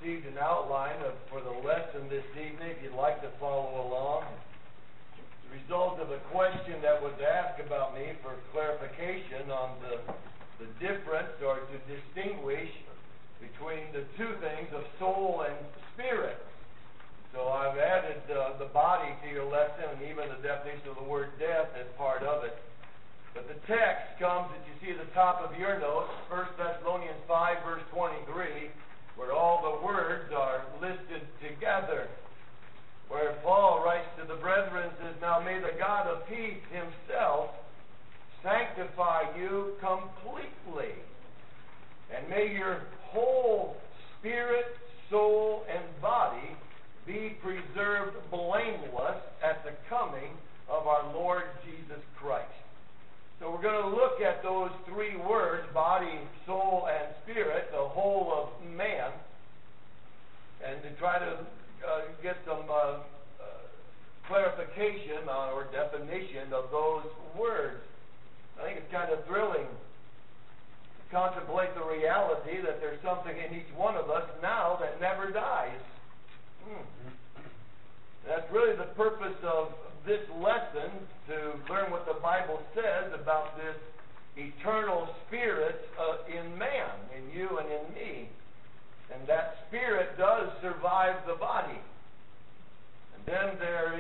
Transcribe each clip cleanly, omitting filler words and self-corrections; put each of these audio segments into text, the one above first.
received an outline for the lesson this evening, if you'd like to follow along. It's the result of a question that was asked about me for clarification on the difference or to distinguish between the two things of soul and spirit. So I've added the body to your lesson and even the definition of the word death as part of it. But the text comes, that you see at the top of your notes, 1 Thessalonians 5, verse 23, where all the words are listed together. Where Paul writes to the brethren, says, "Now may the God of peace himself sanctify you completely, and may your whole spirit, soul, and body be preserved blameless at the coming of our Lord Jesus Christ." So we're going to look at those three words, body, soul, and spirit, the whole of man, and to try to get some clarification or definition of those words. I think it's kind of thrilling to contemplate the reality that there's something in each one of us now that never dies. That's really the purpose of this lesson, to learn what the Bible says about this eternal spirit in man, in you and in me. And that spirit does survive the body. And then there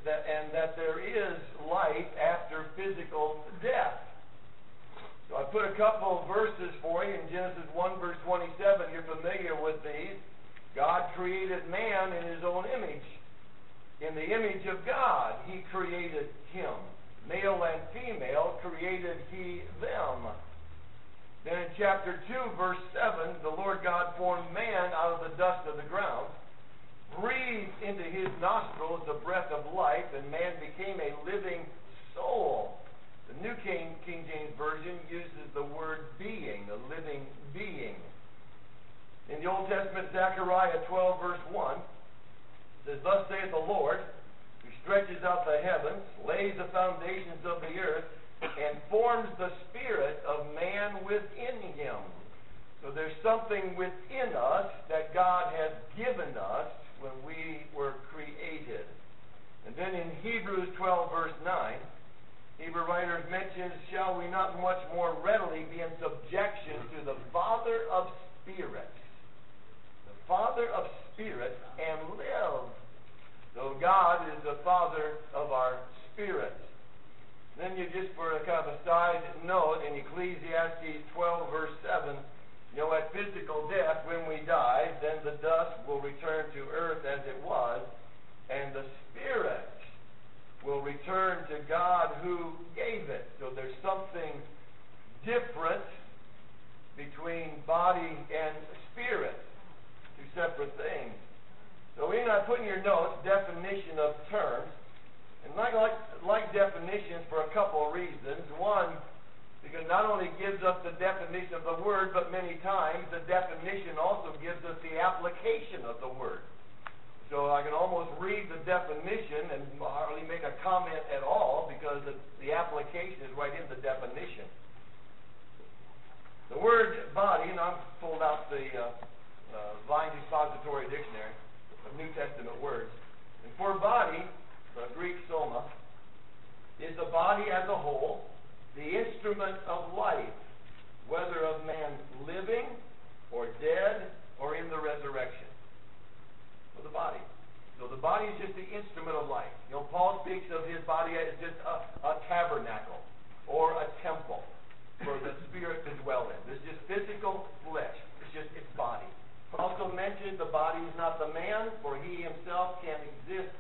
is life after physical death. So I put a couple of verses for you in Genesis 1 verse 27. You're familiar with these. God created man in his own image. In the image of God, he created him. Male and female created he them. Then in chapter 2, verse 7, the Lord God formed man out of the dust of the ground, breathed into his nostrils the breath of life, and man became a living soul. The New King James Version uses the word being, a living being. In the Old Testament, Zechariah 12, verse 1, says, "Thus saith the Lord, who stretches out the heavens, lays the foundations of the earth, and forms the spirit of man within him." So there's something within us that God has given us when we were created. And then in Hebrews 12, verse 9, Hebrew writers mentions, "Shall we not much more readily be in subjection to the Father of spirits?" Father of spirits, and live. So God is the Father of our spirits. Then you just, for a kind of a side note, in Ecclesiastes 12 verse 7, at physical death, when we die, then the dust will return to earth as it was, and the spirit will return to God who gave it. So there's something different between body and spirit. Separate things. So I put in your notes definition of terms, and I like definitions for a couple of reasons. One, because not only gives us the definition of the word, but many times the definition also gives us the application of the word. So I can almost read the definition and hardly make a comment at all, because the application is right in the definition. The word body, and I've pulled out the Vine's Expository Dictionary of New Testament words. And for body, the Greek soma, is the body as a whole, the instrument of life, whether of man living or dead or in the resurrection. So the body. So the body is just the instrument of life. Paul speaks of his body as just a tabernacle or a temple for the spirit to dwell in. This is just physical flesh. It's just its body. Also mentioned the body is not the man, for he himself can't exist.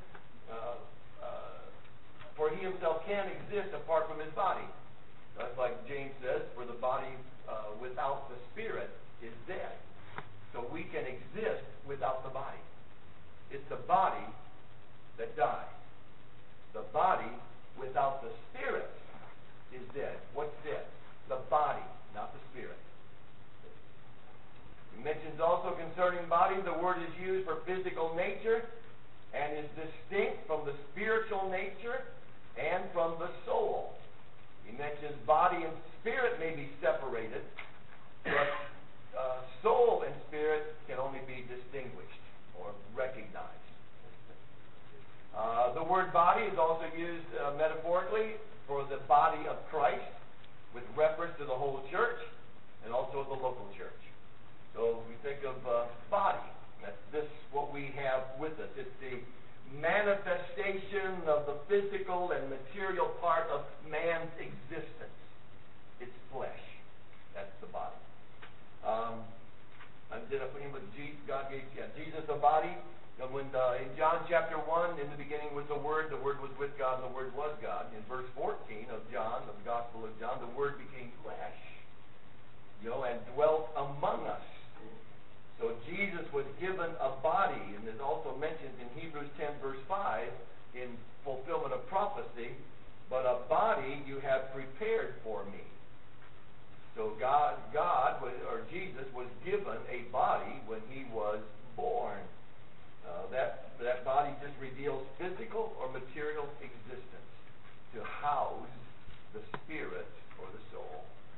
Apart from his body. That's like James says, "For the body without the spirit is dead." So we can exist without the body. It's the body that dies. The body without the spirit is dead. What's dead? The body, not the spirit. He mentions also concerning body, the word is used for physical nature and is distinct from the spiritual nature and from the soul. He mentions body and spirit may be separated, but soul and spirit can only be distinguished. used metaphorically for the body of Christ, with reference to the whole church and also the local church. So we think of body. That's this what we have with us. It's the manifestation of the physical and material part of man's existence. It's flesh. That's the body. Did I put him with Jesus? God gave Jesus a body. And when in John chapter 1, in the beginning was the Word was with God, and the Word was God. In verse 14 of John, of the Gospel of John, the Word became flesh, and dwelt among us. So Jesus was given a body, and is also mentioned in Hebrews 10 verse 5 in fulfillment of prophecy, but a body you have prepared for me. So Jesus was given a body when he was born. That body just reveals physical or material existence to house the spirit or the soul.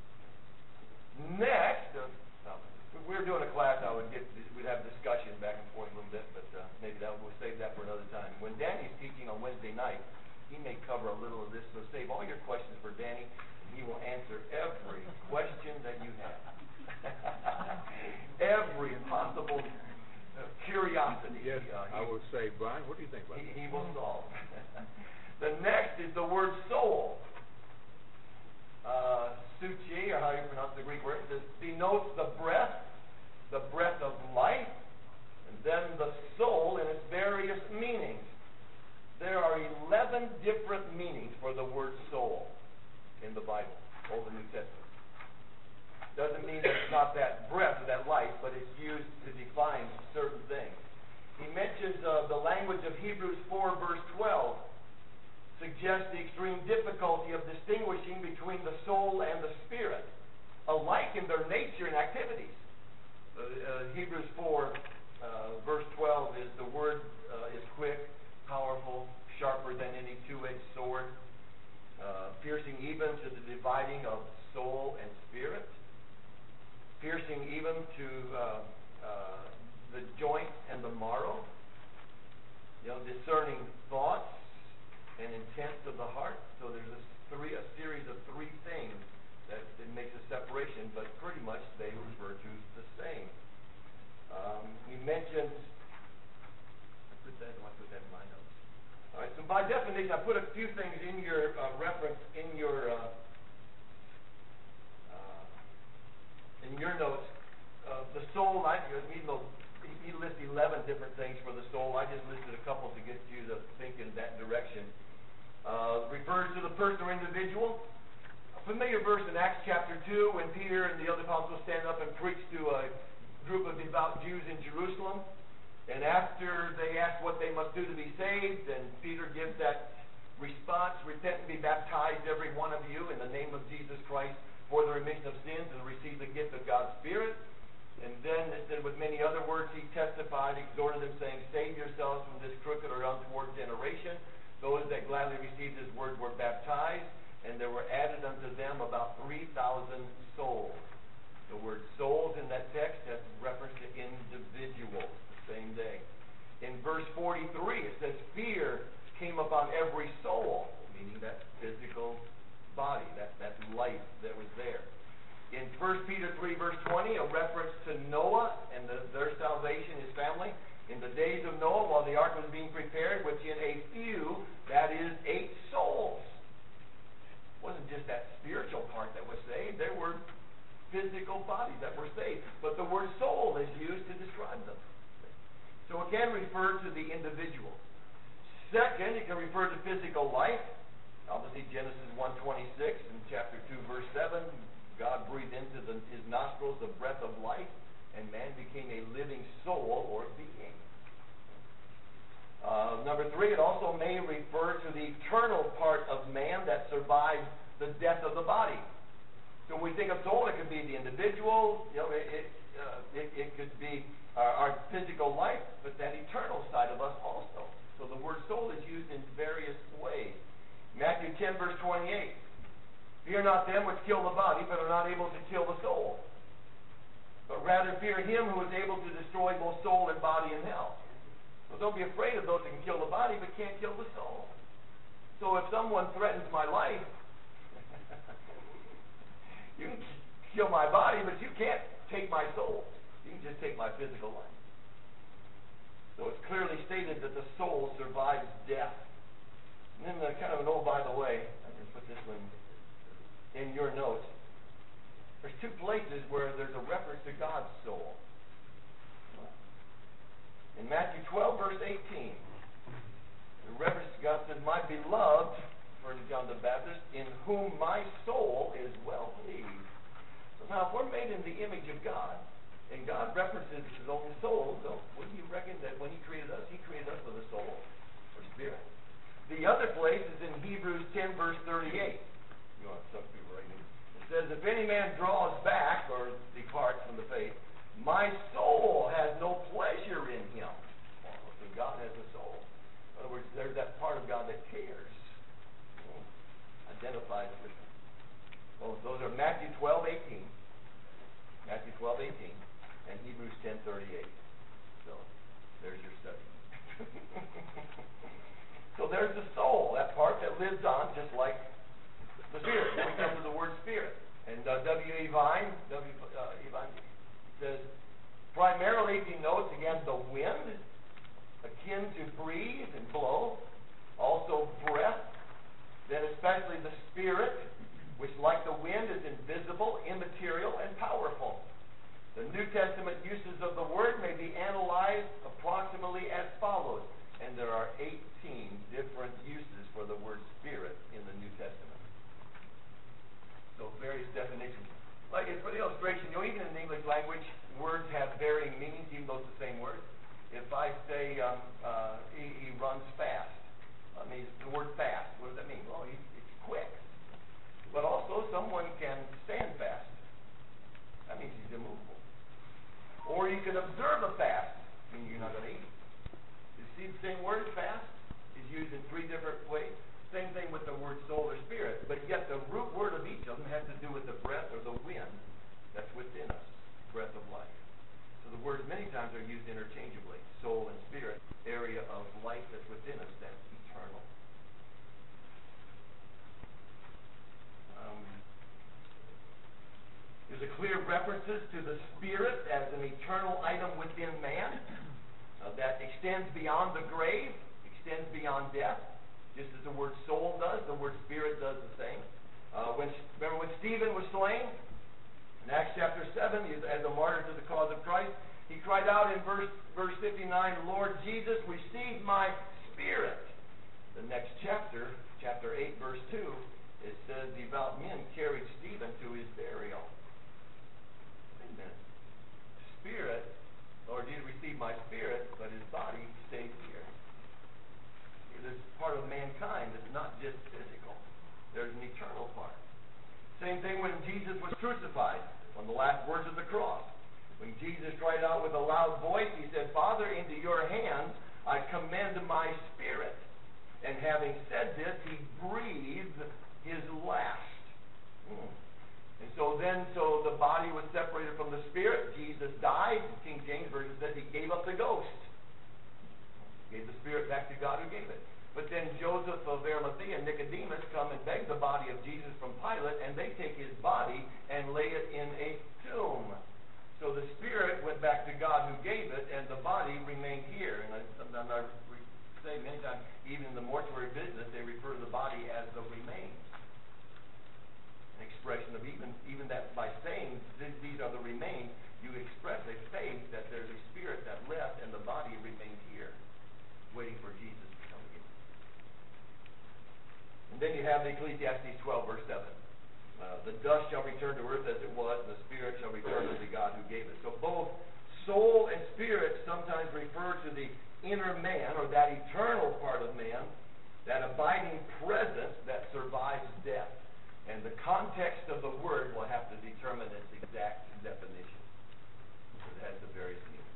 Next, if we were doing a class, we'd have discussion back and forth a little bit, but maybe we'll save that for another time. When Danny's teaching on Wednesday night, he may cover a little of this, so save all your questions for Danny, and he will answer every question that you have. Every possible curiosity. Yes, I will say, Brian, what do you think about that? He will solve. The next is the word soul. Suchi, or how you pronounce the Greek word, denotes the breath of life, and then the soul in its various meanings. There are 11 different meanings for the word soul in the Bible, Old and New Testament. Doesn't mean that it's not that breath or that life, but it's used to define certain things. He mentions the language of Hebrews 4 verse 12 suggests the extreme difficulty of distinguishing between the soul and the spirit, alike in their nature and activities. Hebrews 4 verse 12 is the word is quick, powerful, sharper than any two-edged sword, piercing even to the dividing of soul and spirit, piercing even to the joint and the marrow, discerning thoughts and intents of the heart. So there's a series of three things that it makes a separation, but pretty much they refer to the same. He mentions, I put that in my notes. All right, so by definition, I put a few things in your reference in your notes. The soul, he lists 11 different things for the soul. I just listed a couple to get you to think in that direction. Refers to the person or individual. A familiar verse in Acts chapter 2 when Peter and the other apostles stand up and preach to a group of devout Jews in Jerusalem. And after they ask what they must do to be saved, and Peter gives that response, repent and be baptized, every one of you, in the name of Jesus Christ for the remission of sins and receive the gift of God's Spirit. And then it said, with many other words, he testified, exhorted them, saying, save yourselves from this crooked or untoward generation. Those that gladly received his word were baptized, and there were added unto them about 3,000 souls. The word souls in that text has reference to individuals the same day. In verse 43, it says, fear came upon every soul, meaning that physical body, that life that was there. In 1 Peter 3 verse 20, a reference to Noah and their salvation, his family. In the days of Noah, while the ark was being prepared, which in a few, that is 8 souls. It wasn't just that spiritual part that was saved. There were physical bodies that were saved. But the word soul is used to describe them. So it can refer to the individual. Second, it can refer to physical life. Obviously, Genesis 1:26 and chapter 2, verse 7, God breathed into his nostrils the breath of life, and man became a living soul or being. Number 3, it also may refer to the eternal part of man that survives the death of the body. So when we think of soul, it could be the individual, it could be our physical life, but that eternal side of us also. So the word soul is used in various ways. Matthew 10, verse 28. Fear not them which kill the body, but are not able to kill the soul. But rather fear him who is able to destroy both soul and body in hell. So don't be afraid of those that can kill the body, but can't kill the soul. So if someone threatens my life, you can kill my body, but you can't take my soul. You can just take my physical life. So it's clearly stated that the soul survives death. And then kind of an oh, by the way, I can put this one in your notes. There's two places where there's a reference to God's soul. In Matthew 12, verse 18, the reference to God says, my beloved, referring to John the Baptist, in whom my soul is well pleased. So now, if we're made in the image of God, and God references his own soul, so wouldn't you reckon that when he created us with a soul or spirit? The other place is in Hebrews 10, verse 38. You want some people right here. It says, if any man draws back or departs from the faith, my soul has no pleasure in him. So God has a soul. In other words, there's that part of God that cares. Identifies with him. Well, those are Matthew 12:18. Matthew 12:18 and Hebrews 10:38. So there's your study. So there's the soul, that part that lives on just like the spirit. Now we come to the word spirit. And W.E. Vine says, primarily, if you notice again, the wind, akin to breathe and blow, also breath, then especially the spirit, which like the wind is invisible, immaterial, and powerful. The New Testament uses of the word may be analyzed approximately as follows, and there are 18 different uses for the word spirit in the New Testament. So various definitions. Like for the illustration, even in the English language, words have varying meanings, even though it's the same word. If I say he runs fast, I mean the word fast. What does that mean? Well, it's quick. But also, someone can stand fast. That means he's immovable. Or you can observe a fast, meaning you're not going to eat. You see the same word, fast, is used in 3 different ways. Same thing with the word soul or spirit, but yet the root word of each of them has to do with the breath or the wind that's within us, breath of life. So the words many times are used interchangeably, soul and spirit, area of life that's within us that's eternal. There's a clear references to the spirit as an eternal item within man that extends beyond the grave, extends beyond death. Just as the word soul does, the word spirit does the same. Remember when Stephen was slain? In Acts chapter 7, as a martyr to the cause of Christ, he cried out in verse 59, Lord Jesus, receive my spirit. The next chapter, chapter 8, verse 2, it says, devout men carried Stephen to his burial. Wait a minute. Spirit, Lord Jesus, receive my spirit, but his body stayed here. There's part of mankind that's not just physical. There's an eternal part. Same thing when Jesus was crucified, on the last words of the cross. When Jesus cried out with a loud voice, he said, Father, into your hands I commend my spirit. And having said this, he breathed his last. And so the body was separated from the spirit. Jesus died. King James Version says he gave up the ghost. Gave the spirit back to God who gave it. But then Joseph of Arimathea and Nicodemus come and beg the body of Jesus from Pilate, and they take his body and lay it in a tomb. So the spirit went back to God who gave it, and the body remained here. And sometimes I say many times, even in the mortuary business, they refer to the body as the remains. An expression of even that by saying these are the remains, you express a faith that there's a spirit that left and the body remained here, waiting for Jesus to come again. And then you have the Ecclesiastes 12, verse 7. The dust shall return to earth as it was, and the spirit shall return to God who gave it. So both soul and spirit sometimes refer to the inner man, or that eternal part of man, that abiding presence that survives death. And the context of the word will have to determine its exact definition. It has the various meanings.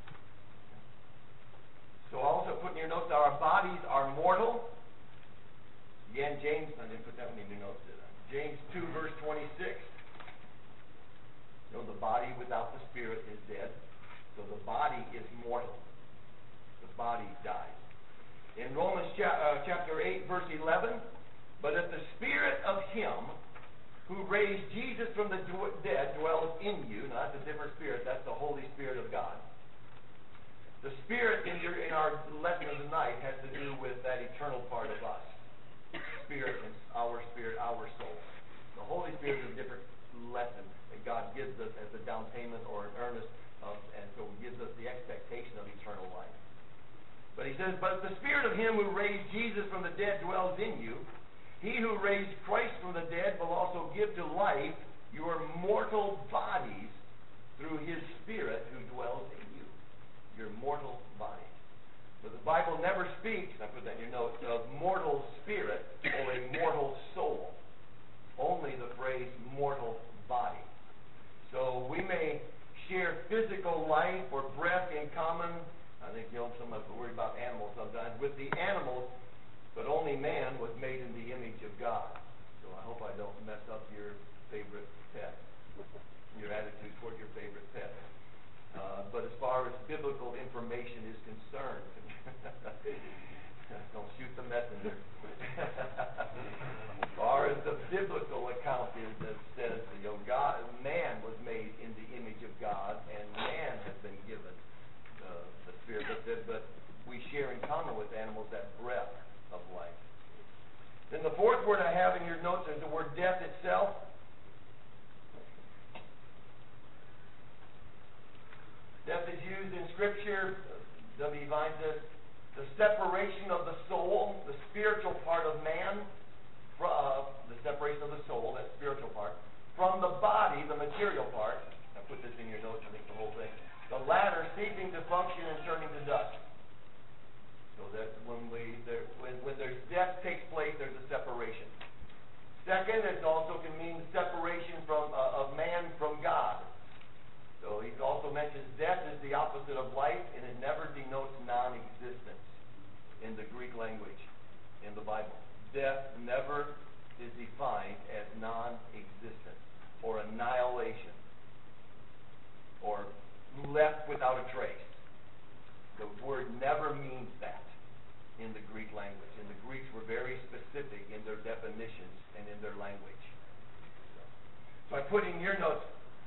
So also put in your notes, our bodies are mortal. Again, James, I didn't put that one in your notes, did I? James 2, verse 26. You know, the body without the spirit is dead. So the body is mortal. The body dies. In Romans chapter 8, verse 11, but if the spirit of him who raised Jesus from the dead dwells in you, now that's a different spirit, that's the Holy Spirit of God. The spirit in our lesson of tonight has to do with that eternal part of us. Spirit, our soul. The Holy Spirit is a different lesson that God gives us as a down payment or an earnest of, and so it gives us the expectation of eternal life. But he says, but the spirit of him who raised Jesus from the dead dwells in you. He who raised Christ from the dead will also give to life your mortal bodies through his spirit who dwells in you. Your mortal body. But the Bible never speaks, I put that in your notes, of mortal spirit or a mortal soul. Only the phrase mortal body. So we may share physical life or breath in common. I think some of us worry about animals sometimes. With the animals, but only man was made in the image of God. So I hope I don't mess up your favorite pet, your attitude toward your favorite pet. But as far as biblical information is concerned, don't shoot the messenger. As far as the biblical account is that says, God, man was made in the image of God, and man has been given the Spirit. But we share in common with animals that breath of life. Then the fourth word I have in your notes is the word death itself. Death is used in Scripture. W. Vine says, the separation of the soul, the spiritual part of man, the separation of the soul, that spiritual part, from the body, the material part. I put this in your notes, I think the whole thing. The latter ceasing to function and turning to dust. So that when there's death takes place, there's a separation. Second, it also can mean separation of man from God. So he also mentions death is the opposite of life, and it never denotes non-existence in the Greek language, in the Bible. Death never is defined as non-existence or annihilation or left without a trace. The word never means that in the Greek language. And the Greeks were very specific in their definitions and in their language. So I put in your notes,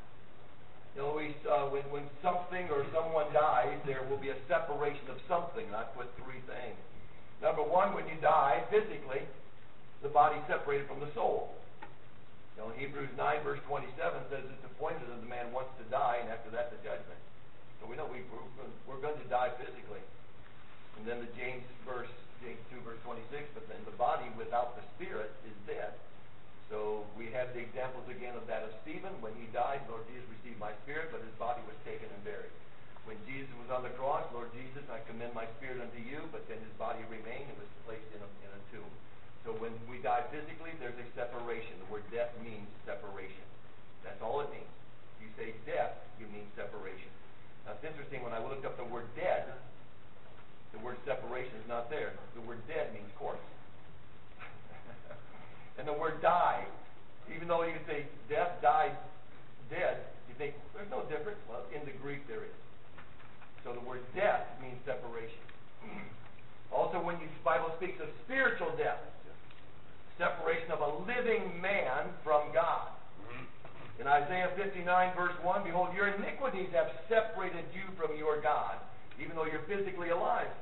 when something or someone dies, there will be a separation of something. And I put three things. Number one, when you die physically, the body separated from the soul. Hebrews 9 verse 27 says it's appointed that the man wants to die, and after that the judgment. So we know we're going to die physically. And then the James 2 verse 26, but then the body without the spirit is dead. So we have the examples again of that of Stephen. When he died, Lord Jesus received my spirit, but his body was taken and buried. When Jesus was on the cross, Lord Jesus, I commend my spirit unto you, but then his body remained and was placed in a tomb. So when we die physically, there's a separation. The word death means separation. That's all it means. If you say death, you mean separation. Now it's interesting, when I looked up the word dead, the word separation is not there. The word dead means corpse. And the word die, even though you can say death, died, dead, you think there's no difference. Well, in the Greek there is. So the word death means separation. Also, when the Bible speaks of spiritual death, separation of a living man from God. In Isaiah 59 verse 1, behold, your iniquities have separated you from your God, even though you're physically alive.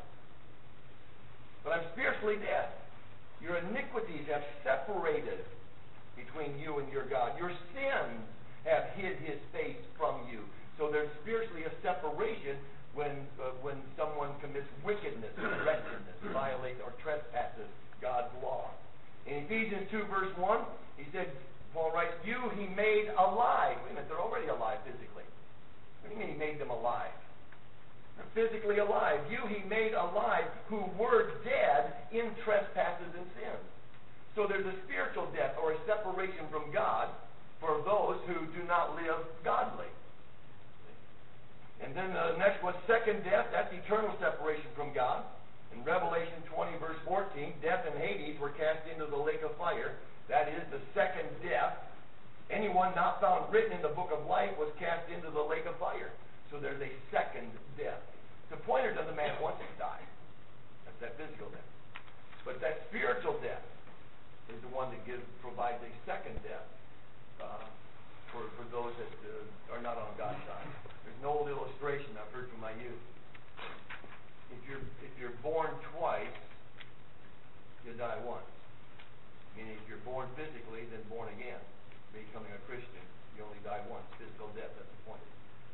But I'm spiritually dead. Your iniquities have separated between you and your God. Your sins have hid his face from you. So there's spiritually a separation when someone commits wickedness, wretchedness, violates or trespasses God's law. In Ephesians 2 verse 1, he said, Paul writes, you he made alive. Wait a minute, they're already alive physically. What do you mean he made them alive? Physically alive. You he made alive who were dead in trespasses and sins. So there's a spiritual death or a separation from God for those who do not live godly. And then the next one, second death, that's eternal separation from God. In Revelation 20 verse 14, death and Hades were cast into the lake of fire. That is the second death. Anyone not found written in the book of life was cast into the lake of fire. So there's a second death. It's appointed to the man once he died. That's that physical death. But that spiritual death is the one that provides a second death for those that are not on God's side. There's an old illustration I've heard from my youth. If you're born twice, you die once. Meaning if you're born physically, then born again, becoming a Christian, you only die once. Physical death, that's the point.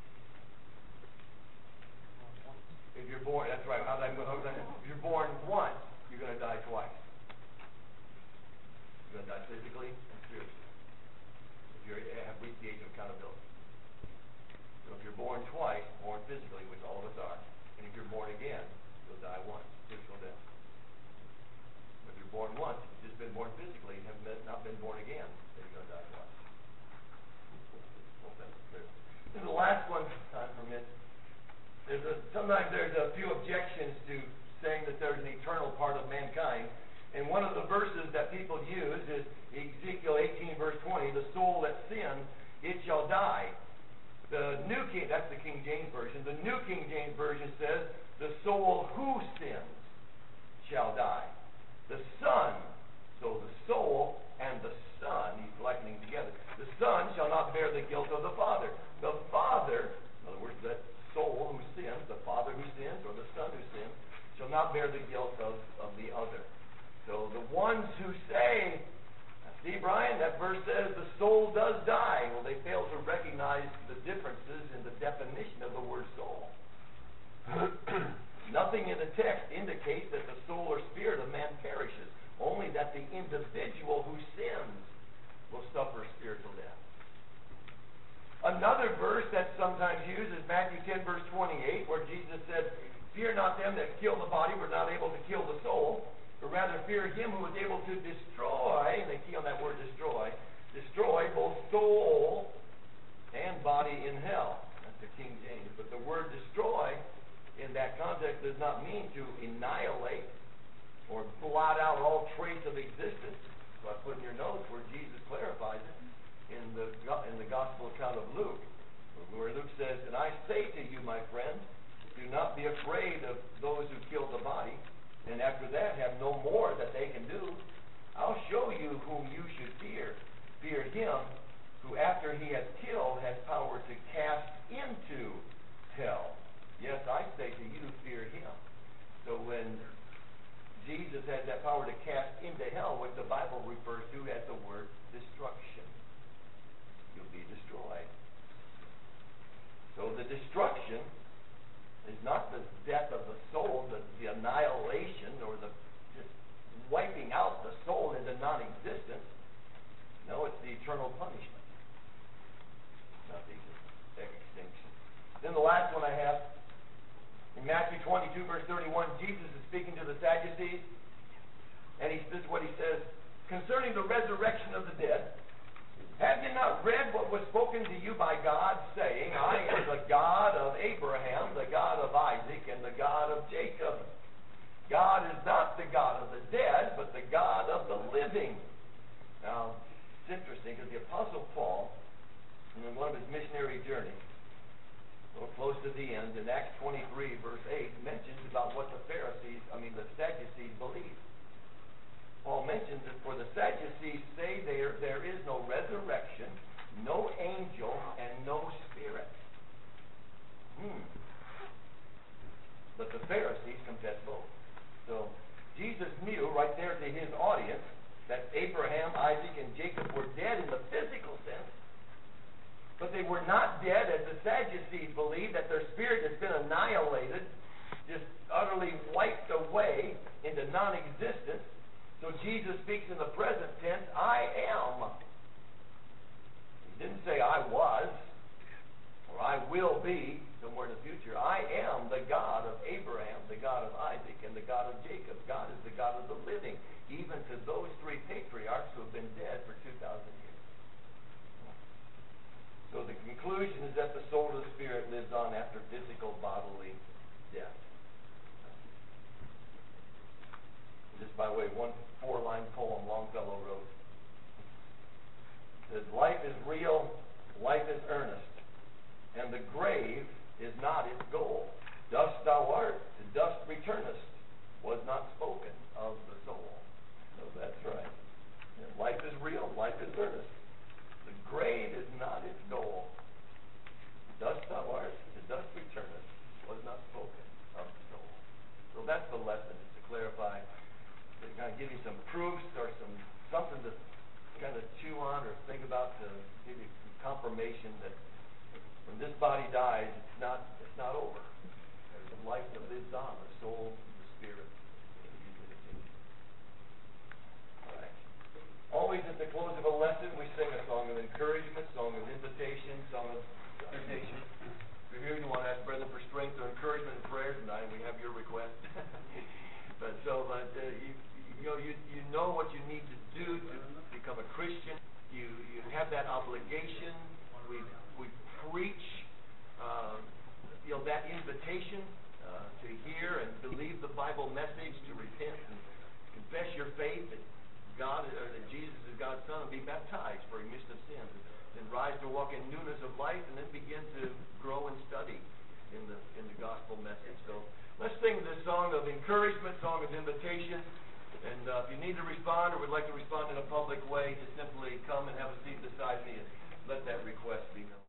If you're born, that's right. If you're born once, you're going to die twice. You're going to die physically and spiritually. If you have reached the age of accountability. So if you're born twice, born physically, which all of us are, and if you're born again, you'll die once. Physical death. If you're born once, if you've just been born physically and have not been born again, then you're going to die twice. Hope that's clear. And the last one, time permits. Sometimes there's a few objections to saying that there's an eternal part of mankind. And one of the verses that people use is Ezekiel 18, verse 20, the soul that sins, it shall die. The New King, that's the King James Version. The New King James Version says, the soul who sins shall die. The Son, so the soul and the Son, he's likening together. The Son shall not bear the guilt of the Father. The Father, in other words, that soul who sins, the Father who sins, or the Son who sins, shall not bear the guilt of the other. So the ones who say, see, Brian, that verse says the soul does die. Well, they fail to recognize the differences in the definition of the word soul. Nothing in the text indicates that the soul or spirit of man perishes, only that the individual who sins will suffer spiritual death. Another verse that's sometimes used is Matthew 10, verse 28, where Jesus said, fear not them that kill the body, but not able to kill the soul, but rather fear him who is able to destroy, and they key on that word destroy both soul and body in hell. That's the King James. But the word destroy in that context does not mean to annihilate or blot out all trace of existence. So I put in your notes where Jesus clarifies it in the gospel account of Luke, where Luke says, and I say to you, my friends, do not be afraid of those who kill the body, and after that have no more that they can do. I'll show you whom you should fear. Fear him who after he has killed has power to cast into hell. Yes, I say to you, fear him. So when Jesus has that power to cast into hell, what the Bible refers to as the word destruction. You'll be destroyed. So the destruction is not the death of the soul, the annihilation or the just wiping out the soul into non-existence. No, it's the eternal punishment, not the extinction. Then the last one I have, in Matthew 22, verse 31, Jesus is speaking to the Sadducees, and this is what he says, concerning the resurrection of the dead, have you not read what was spoken to you by God, saying, I am the God of Abraham, the God of Isaac, and the God of Jacob? God is not the God of the dead, but the God of the living. Now, it's interesting because the Apostle Paul, in one of his missionary journeys, a little close to the end, in Acts 23, verse 8, mentions about what the Sadducees believed. Paul mentions that for the Sadducees say there is no resurrection, no angel, and no spirit. But the Pharisees confess both. So Jesus knew right there to his audience that Abraham, Isaac, and Jacob were dead in the physical sense, but they were not dead as the Sadducees believed, that their spirit has been annihilated, just utterly wiped away into non-existence. So Jesus speaks in the present tense, I am. He didn't say I was, or I will be, somewhere in the future. I am the God of Abraham, the God of Isaac, and the God of Jacob. God is the God of the living, even to those three patriarchs who have been dead for 2,000 years. So the conclusion is that the soul of the spirit lives on after physical bodily death. Just by way of one 4-line poem Longfellow wrote. It says, life is real, life is earnest, and the grave is not its goal. Dust thou art, to dust returnest. Was not that's the lesson, is to clarify, to kind of give you some proofs or something to kind of chew on or think about, to give you some confirmation that when this body dies, it's not over. There's a life that lives on, the soul, the spirit. All right. Always at the close of a lesson, we sing a song of encouragement, song of invitation, song of exhortation. If you're here, you want to ask Brother for strength or encouragement and prayer tonight, we have your request. But you know what you need to do to become a Christian. You have that obligation. We preach that invitation to hear and believe the Bible message, to repent and confess your faith that that Jesus is God's Son, and be baptized for remission of sins, and rise to walk in newness of life, and then begin to grow and study in the gospel message. So let's sing this song of encouragement, song of invitation. And if you need to respond or would like to respond in a public way, just simply come and have a seat beside me and let that request be known.